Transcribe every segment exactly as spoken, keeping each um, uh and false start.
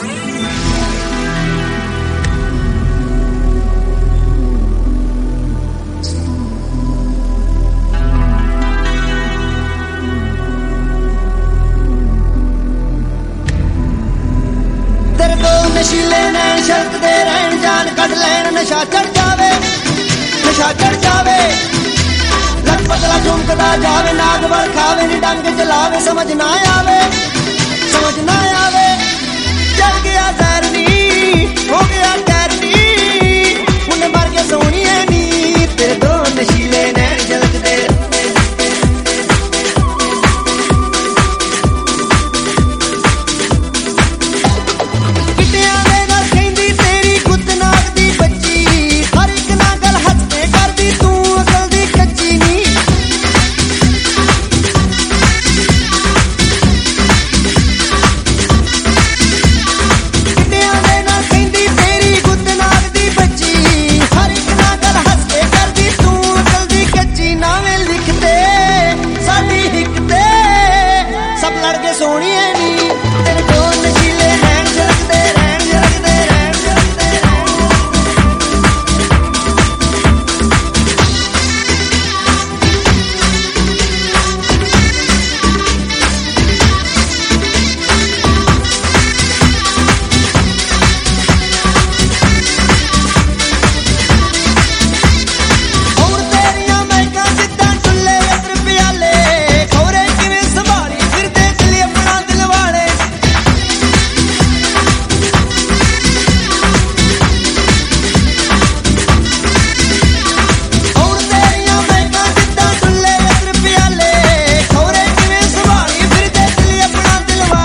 नशीले नैन छलकदे रहन जान कढ लैन नशा चढ़ जावे नशा चढ़ जावे लख पतला झुमकदा जावे नाग वल खावे नी डंग चलावे समझ ना आवे समझ ना आवे चल गया जहरनी हो गया टैरनी उन्हें मर के सोनी है नी तेरे दो नशीले नैन छलकदे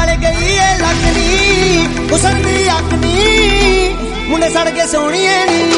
सड़ के सोनी है नी